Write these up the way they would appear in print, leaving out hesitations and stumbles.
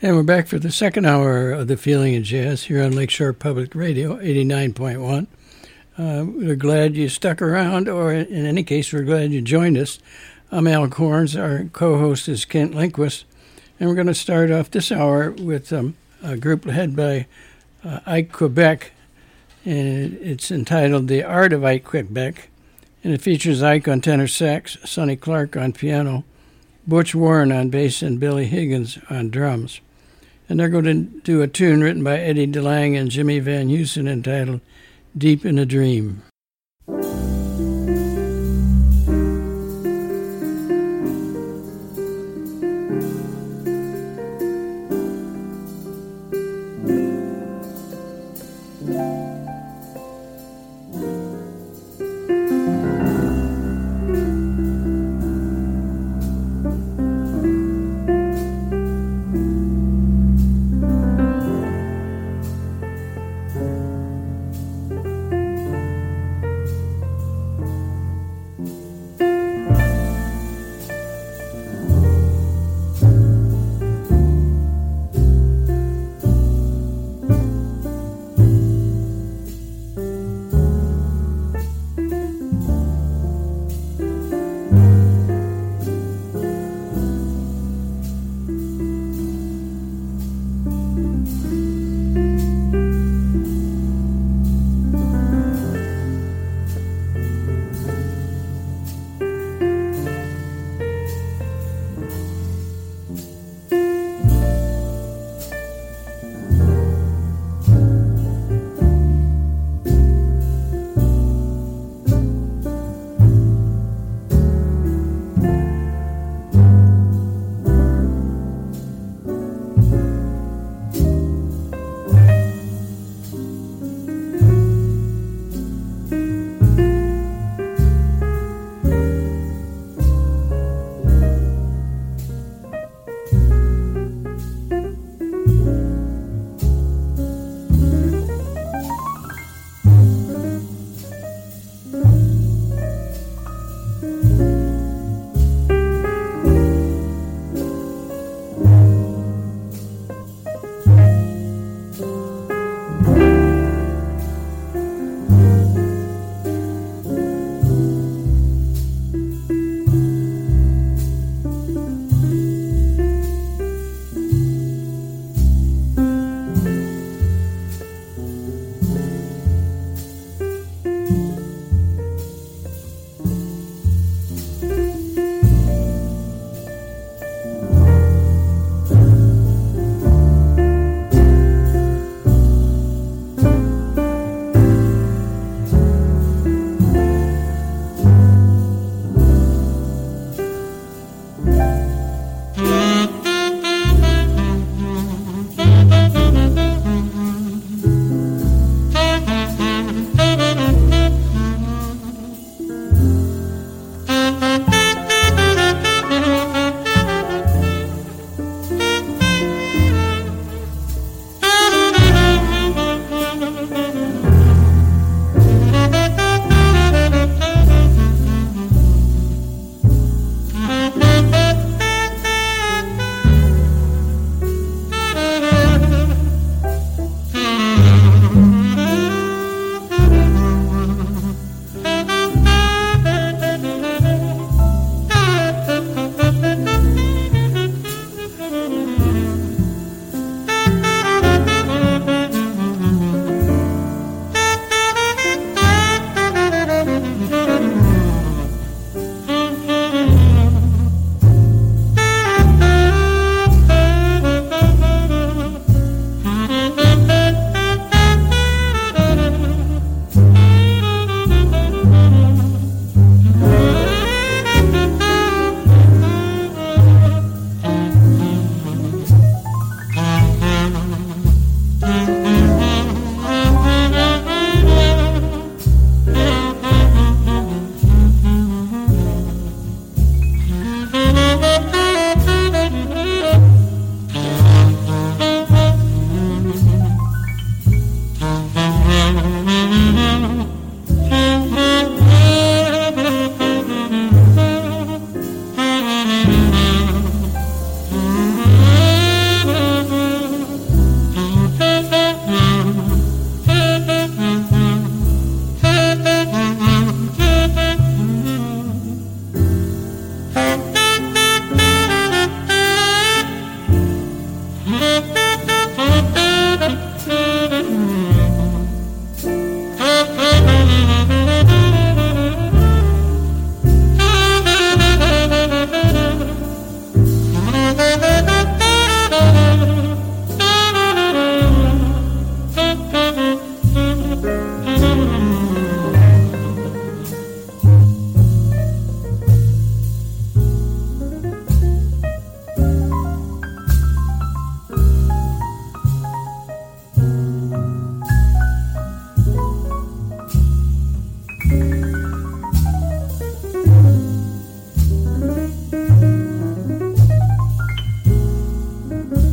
And we're back for the second hour of The Feeling of Jazz here on Lakeshore Public Radio, 89.1. We're glad you stuck around, or in any case, we're glad you joined us. I'm Al Corns. Our co-host is Kent Lindquist. And we're going to start off this hour with a group led by Ike Quebec. And it's entitled The Art of Ike Quebec. And it features Ike on tenor sax, Sonny Clark on piano, Butch Warren on bass, and Billy Higgins on drums. And they're going to do a tune written by Eddie DeLange and Jimmy Van Heusen entitled Deep in a Dream.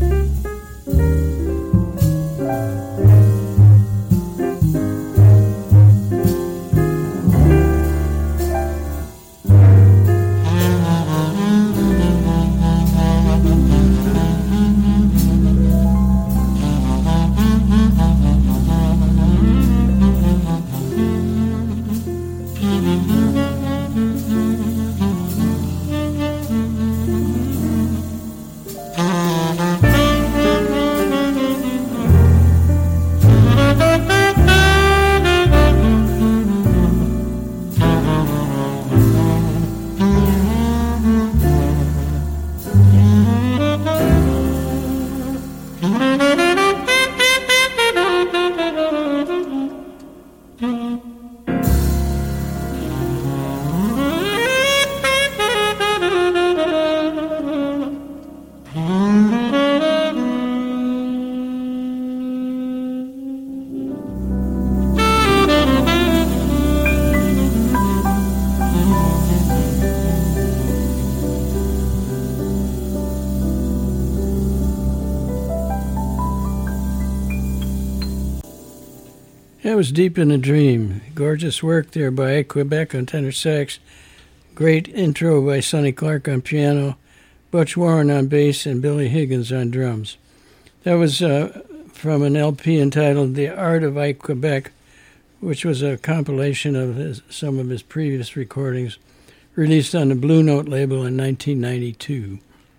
That was Deep in a Dream. Gorgeous work there by Quebec on tenor sax. Great intro by Sonny Clark on piano, Butch Warren on bass, and Billy Higgins on drums. That was from an LP entitled The Art of Ike Quebec, which was a compilation of some of his previous recordings, released on the Blue Note label in 1992.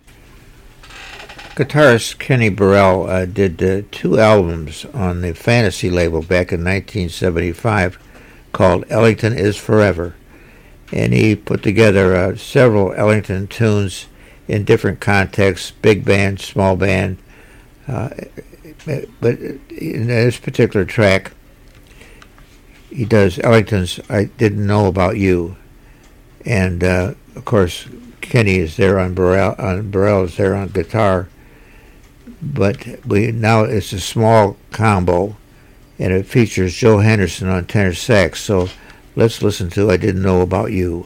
Guitarist Kenny Burrell did 2 albums on the Fantasy label back in 1975 called Ellington is Forever. And he put together several Ellington tunes in different contexts, big band, small band. But in this particular track, he does Ellington's I Didn't Know About You. And, of course, Kenny is there on Burrell is there on guitar. But now it's a small combo, and it features Joe Henderson on tenor sax. So let's listen to I Didn't Know About You.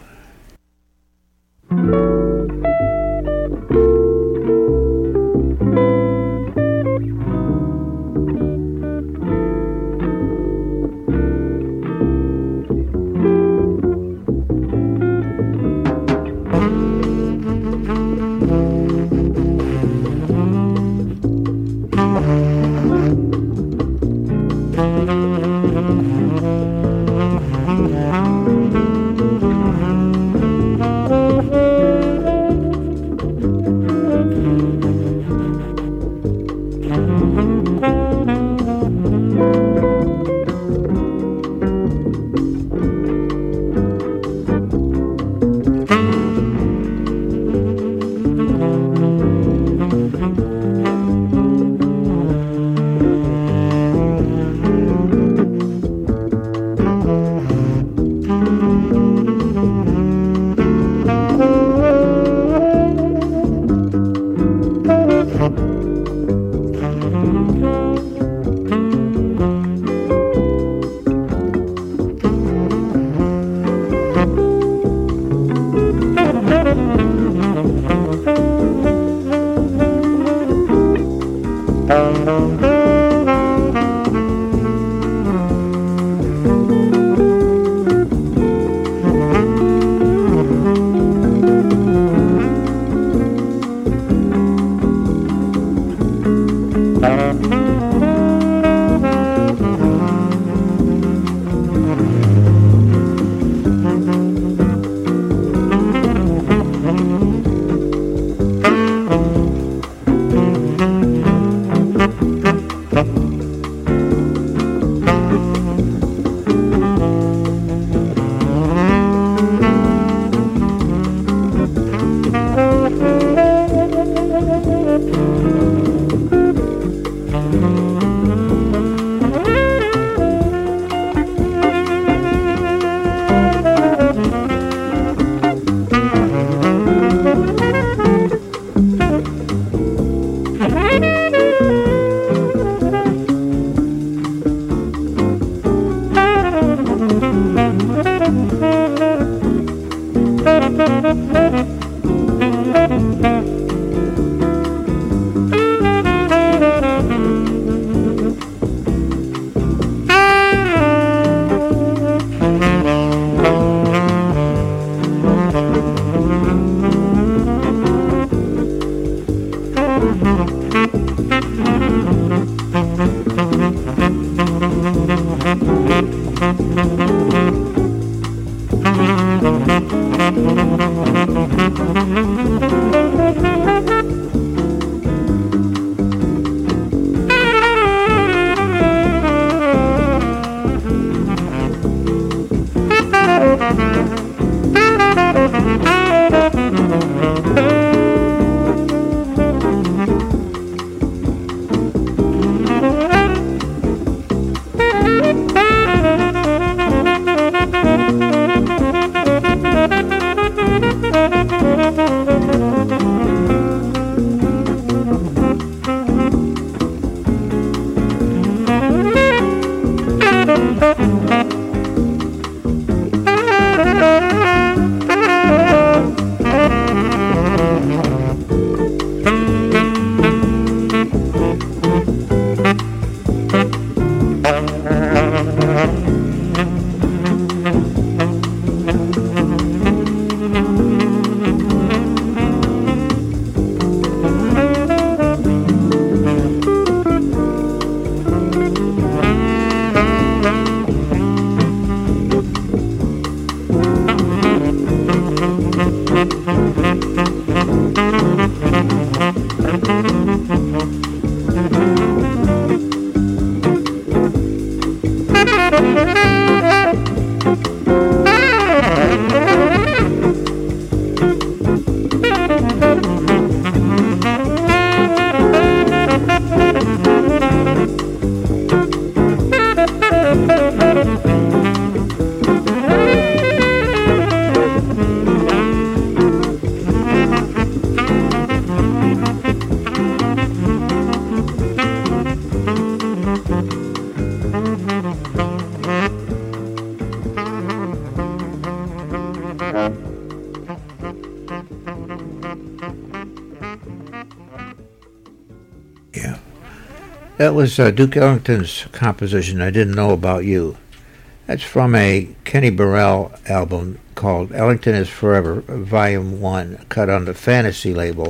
That was Duke Ellington's composition, I Didn't Know About You. That's from a Kenny Burrell album called Ellington is Forever, Volume 1, cut on the Fantasy label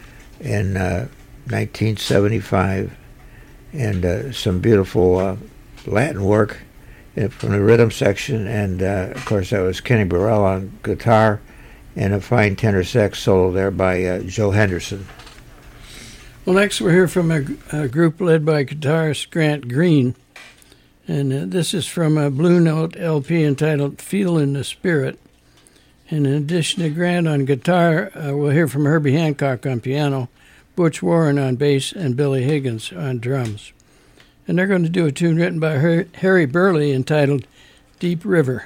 in 1975. And some beautiful Latin work from the rhythm section. And, of course, that was Kenny Burrell on guitar and a fine tenor sax solo there by Joe Henderson. Well, next we'll hear from a group led by guitarist Grant Green, and this is from a Blue Note LP entitled Feel in the Spirit. And in addition to Grant on guitar, we'll hear from Herbie Hancock on piano, Butch Warren on bass, and Billy Higgins on drums. And they're going to do a tune written by Harry Burley entitled Deep River.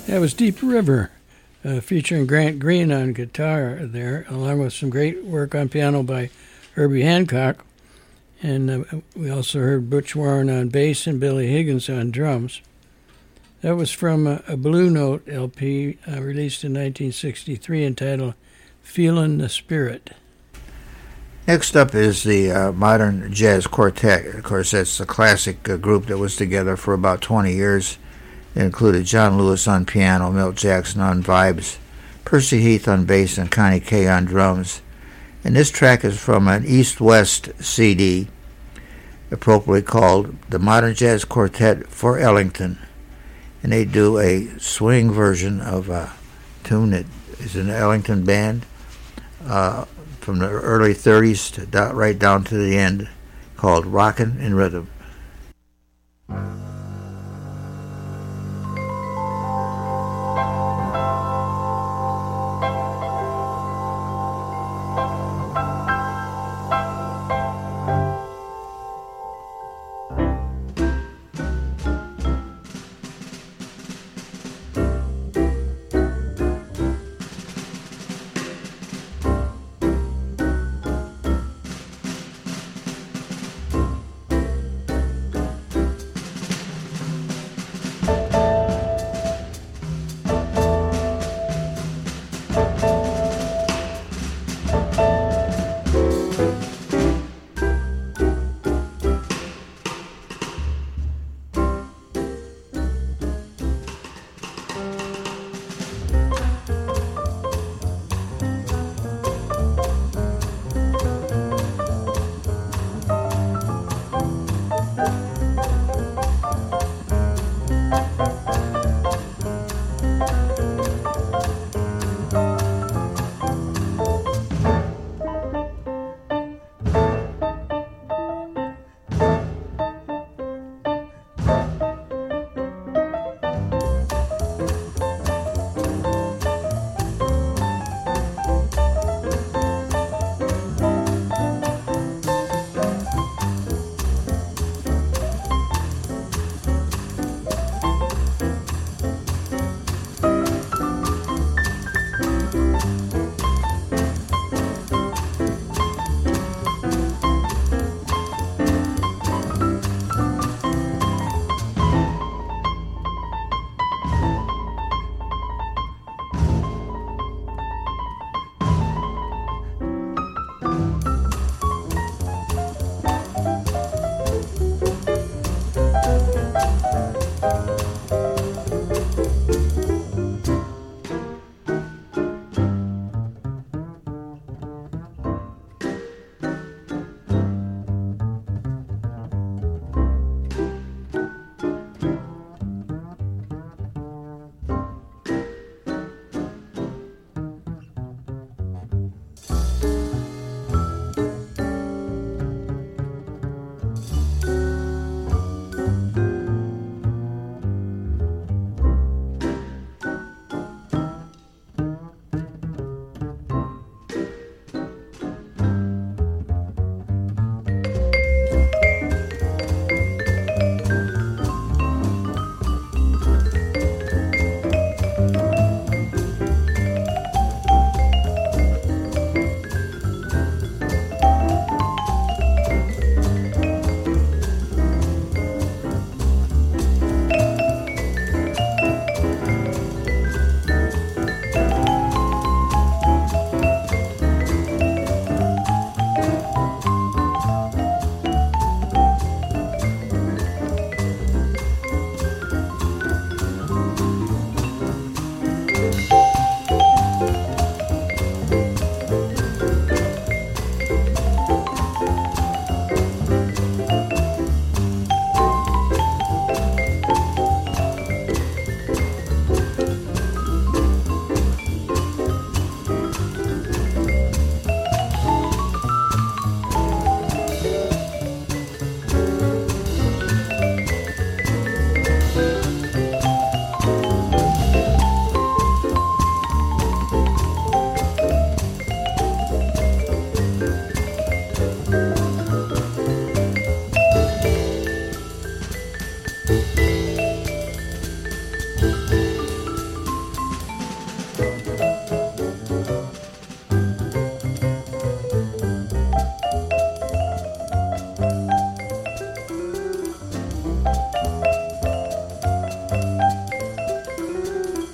That was Deep River, featuring Grant Green on guitar there, along with some great work on piano by Herbie Hancock. And we also heard Butch Warren on bass and Billy Higgins on drums. That was from a Blue Note LP released in 1963 entitled Feelin' the Spirit. Next up is the Modern Jazz Quartet. Of course, that's a classic group that was together for about 20 years. It included John Lewis on piano, Milt Jackson on vibes, Percy Heath on bass, and Connie Kay on drums. And this track is from an East-West CD, appropriately called the Modern Jazz Quartet for Ellington. And they do a swing version of a tune that is an Ellington band from the early 30s to right down to the end, called Rockin' in Rhythm.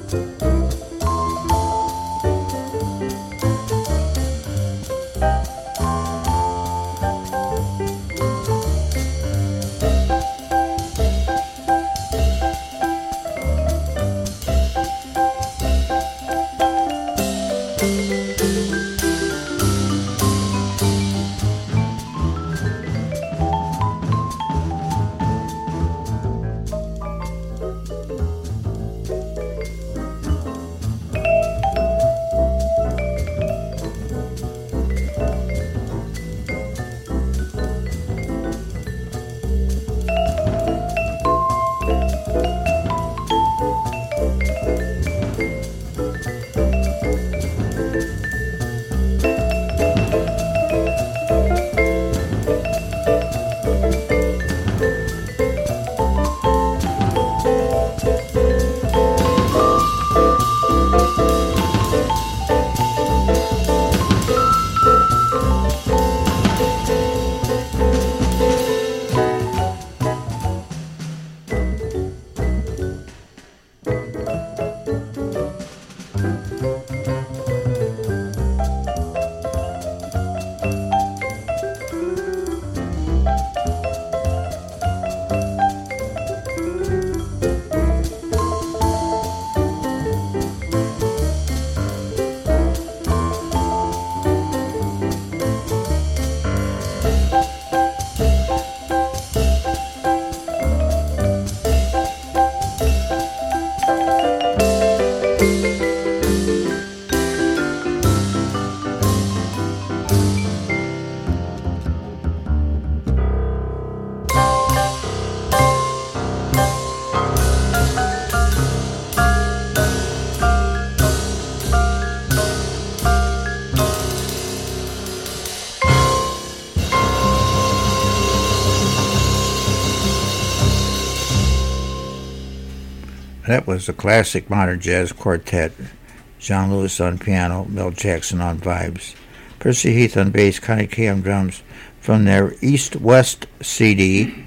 That was the classic modern jazz quartet. John Lewis on piano, Mel Jackson on vibes, Percy Heath on bass, Connie Kay on drums, from their East-West CD,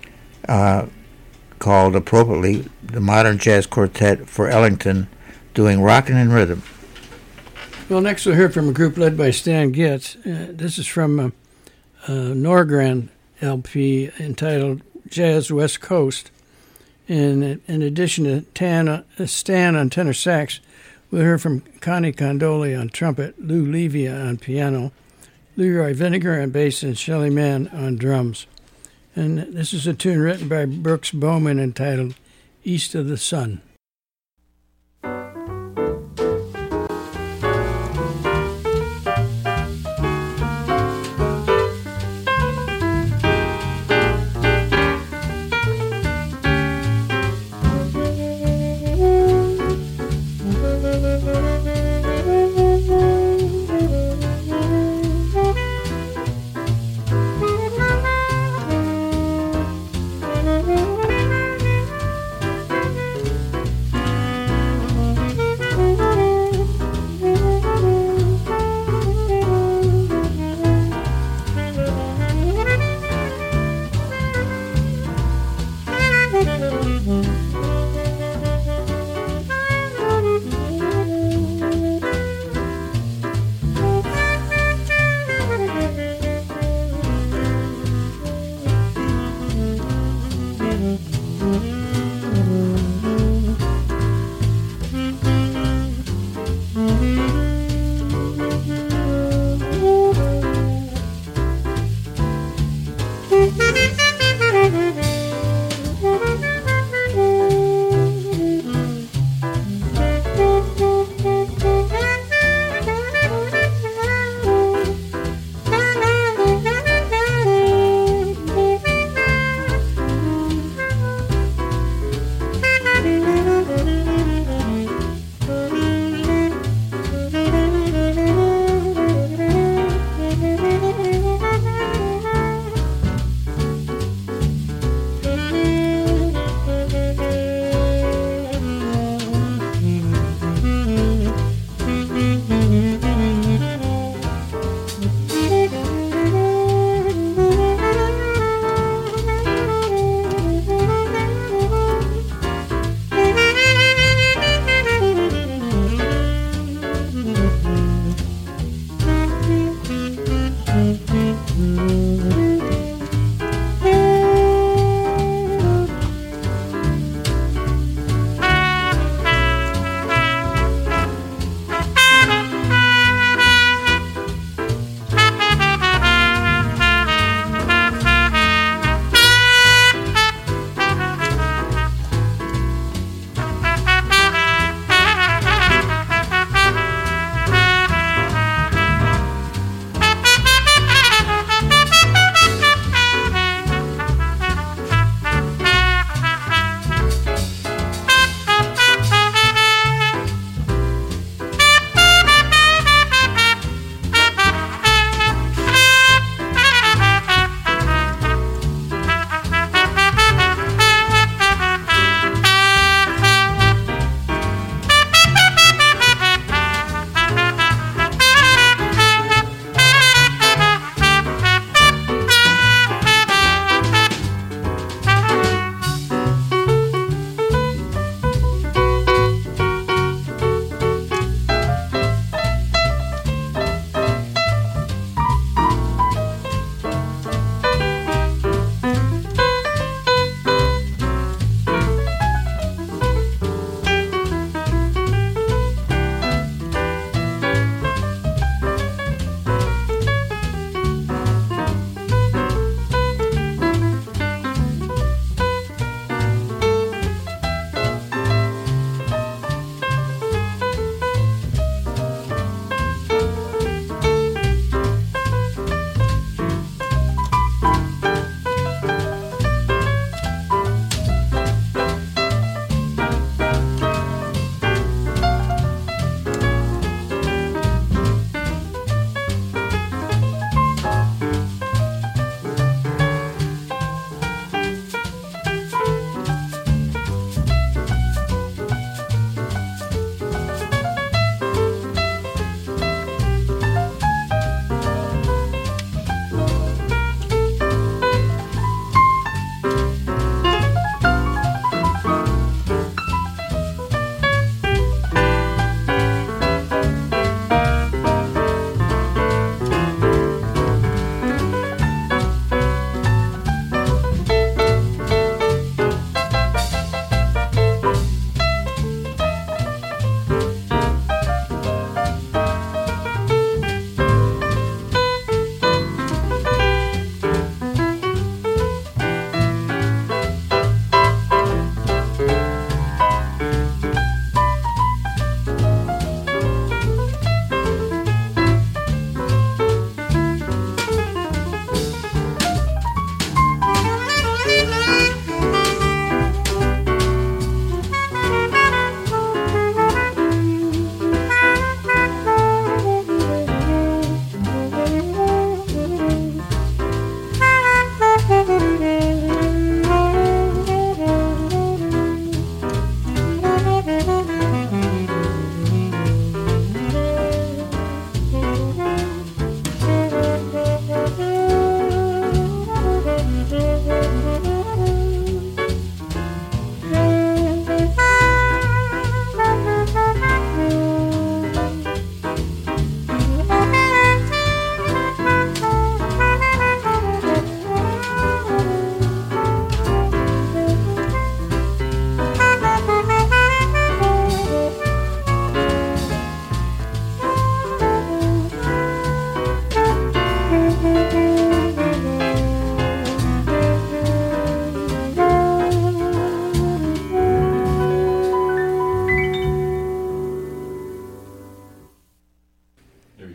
called appropriately the Modern Jazz Quartet for Ellington, doing Rockin' in Rhythm. Well, next we'll hear from a group led by Stan Getz. This is from Norgren LP entitled Jazz West Coast. And in addition to Stan on tenor sax, we'll hear from Connie Condoli on trumpet, Lou Levy on piano, Leroy Vinegar on bass, and Shelley Mann on drums. And this is a tune written by Brooks Bowman entitled East of the Sun.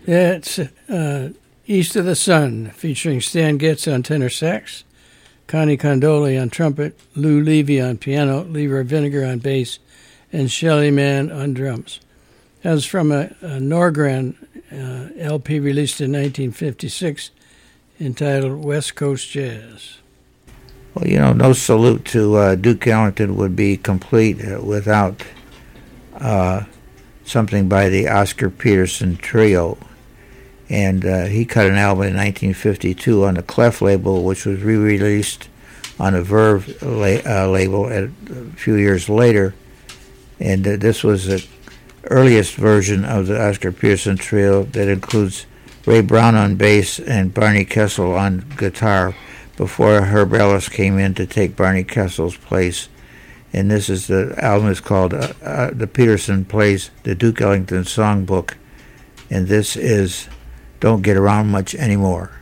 It's East of the Sun, featuring Stan Getz on tenor sax, Connie Condoli on trumpet, Lou Levy on piano, Leroy Vinegar on bass, and Shelly Mann on drums. That was from a Norgran LP released in 1956 entitled West Coast Jazz. Well, no salute to Duke Ellington would be complete without something by the Oscar Peterson Trio. And he cut an album in 1952 on the Clef label, which was re-released on a Verve label a few years later. And this was the earliest version of the Oscar Peterson Trio that includes Ray Brown on bass and Barney Kessel on guitar, before Herb Ellis came in to take Barney Kessel's place. And the album is called The Peterson Plays the Duke Ellington Songbook. And this is Don't Get Around Much Anymore.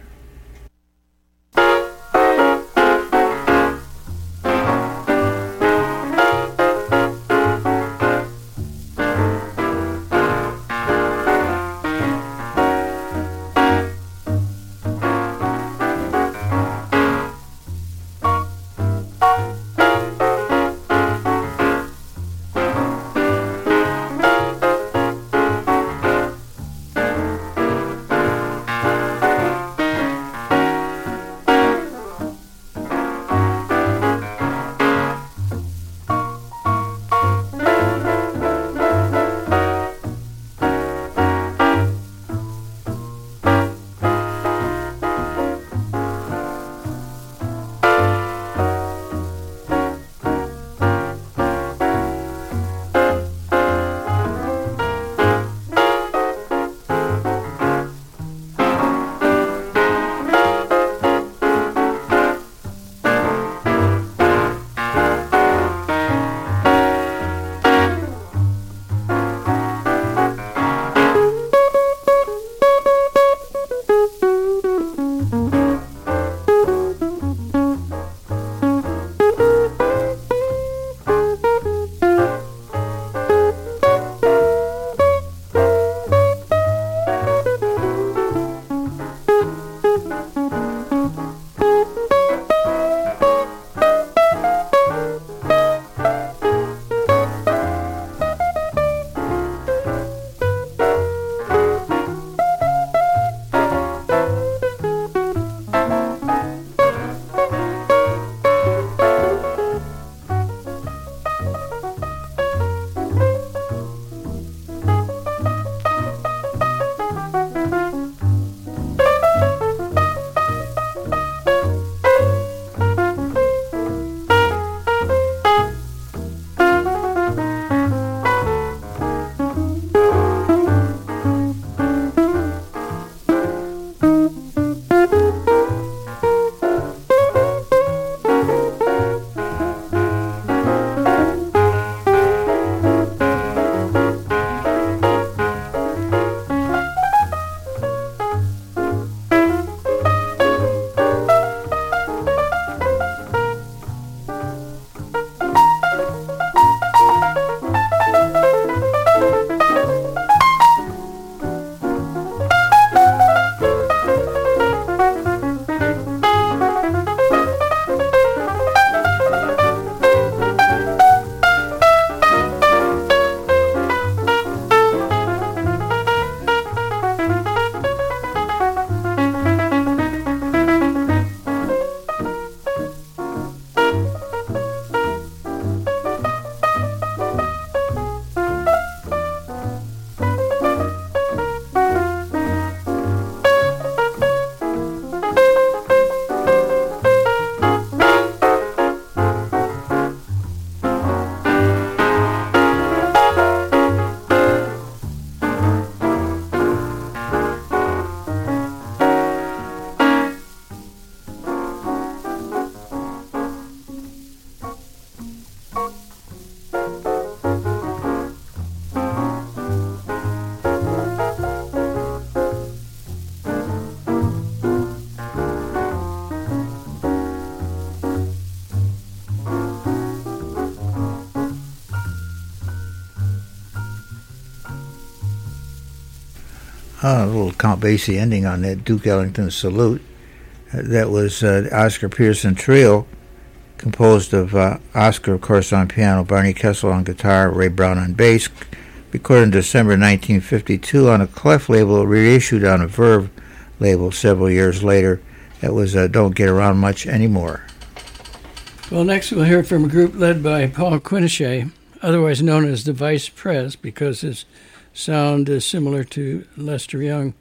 a little Count Basie ending on that Duke Ellington salute. That was the Oscar Peterson Trio, composed of Oscar, of course, on piano, Barney Kessel on guitar, Ray Brown on bass, recorded in December 1952 on a Clef label, reissued on a Verve label several years later. That was Don't Get Around Much Anymore. Well, next we'll hear from a group led by Paul Quinichette, otherwise known as the Vice Pres, because his sound is similar to Lester Young.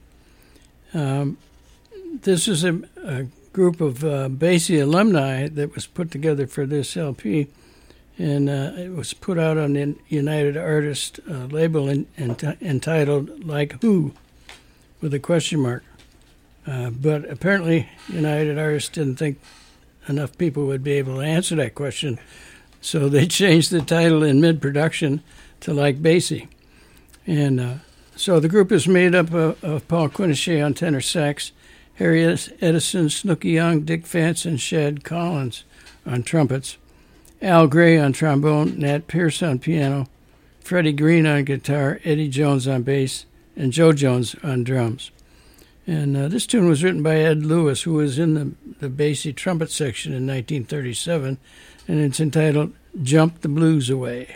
This is a group of Basie alumni that was put together for this LP, and it was put out on the United Artists label entitled Like Who, with a question mark. But apparently United Artists didn't think enough people would be able to answer that question, so they changed the title in mid-production to Like Basie. And so the group is made up of Paul Quinichette on tenor sax, Harry Edison, Snooky Young, Dick Vance, and Shad Collins on trumpets, Al Gray on trombone, Nat Pierce on piano, Freddie Green on guitar, Eddie Jones on bass, and Joe Jones on drums. And this tune was written by Ed Lewis, who was in the Basie trumpet section in 1937, and it's entitled Jump the Blues Away.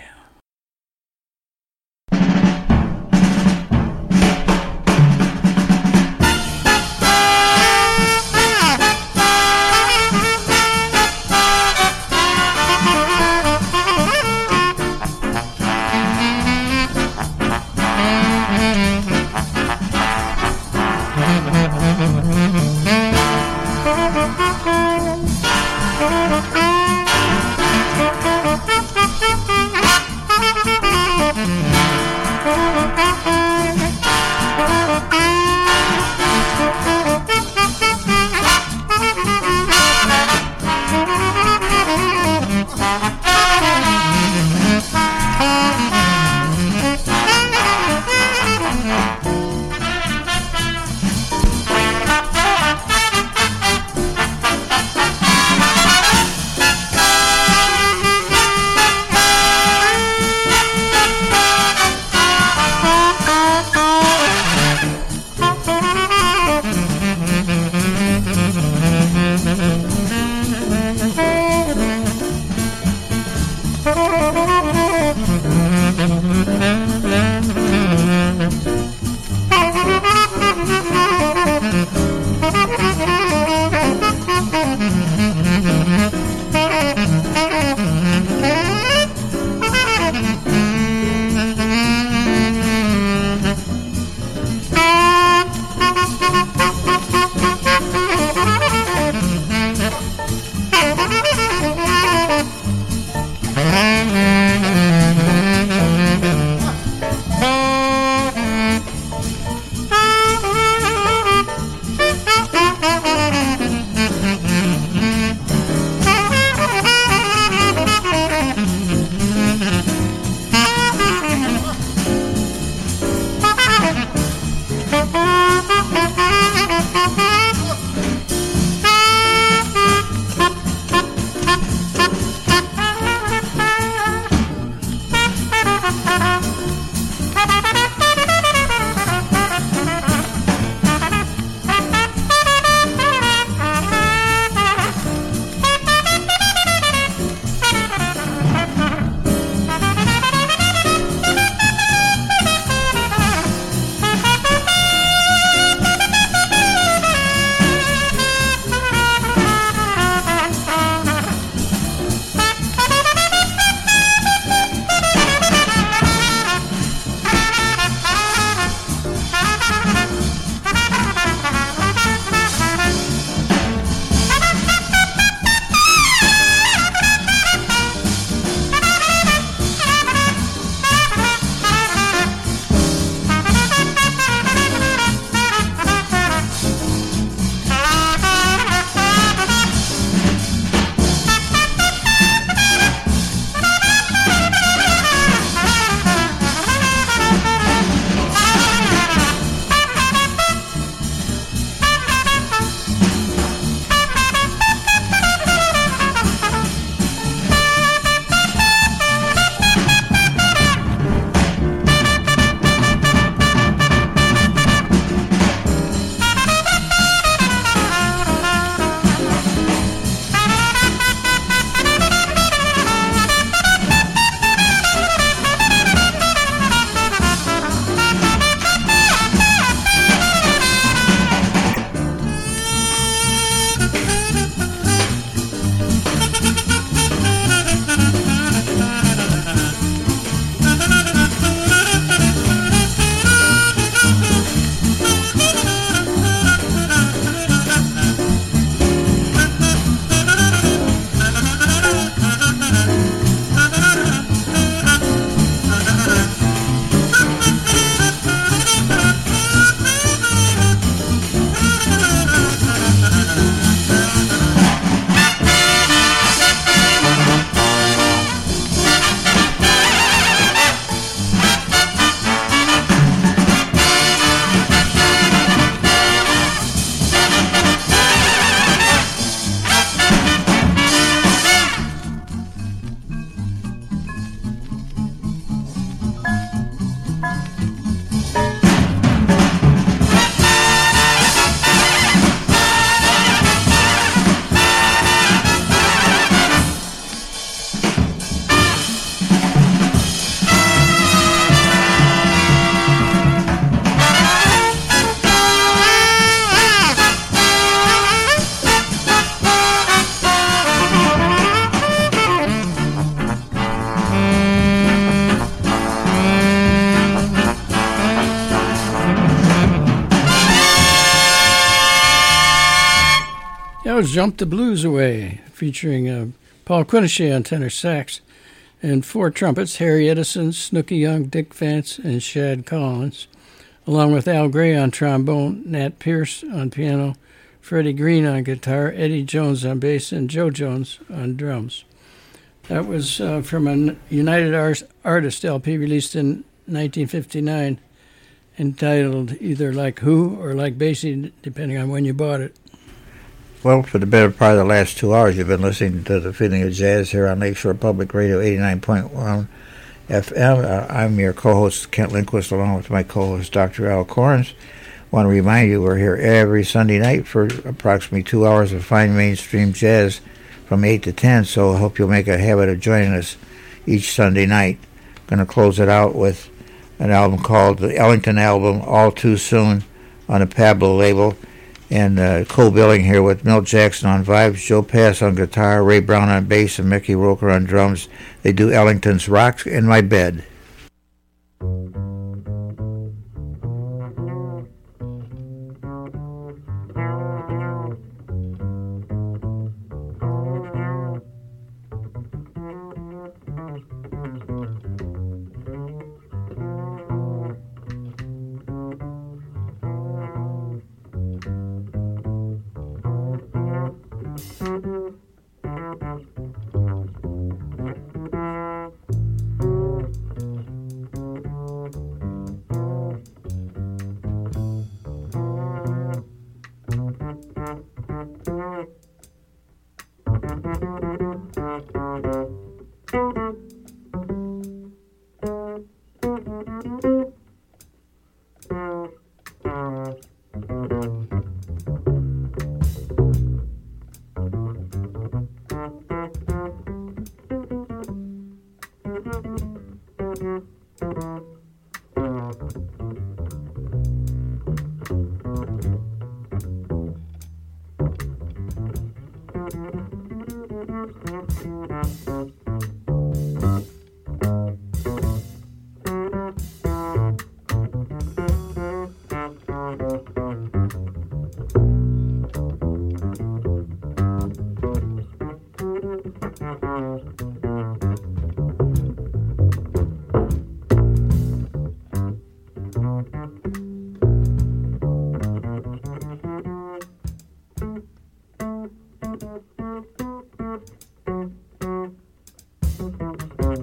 That was Jump the Blues Away, featuring Paul Quinochet on tenor sax and 4 trumpets, Harry Edison, Snooky Young, Dick Vance, and Shad Collins, along with Al Gray on trombone, Nat Pierce on piano, Freddie Green on guitar, Eddie Jones on bass, and Joe Jones on drums. That was from a United Artists LP released in 1959, entitled either Like Who or Like Basie, depending on when you bought it. Well, for the better part of the last 2 hours, you've been listening to The Feeling of Jazz here on Lakeshore Public Radio 89.1 FM. I'm your co-host, Kent Lindquist, along with my co-host, Dr. Al Corns. I want to remind you we're here every Sunday night for approximately 2 hours of fine mainstream jazz from 8 to 10, so I hope you'll make a habit of joining us each Sunday night. Going to close it out with an album called the Ellington Album, All Too Soon, on the Pablo label. And co-billing here with Milt Jackson on vibes, Joe Pass on guitar, Ray Brown on bass, and Mickey Roker on drums. They do Ellington's Rocks in My Bed.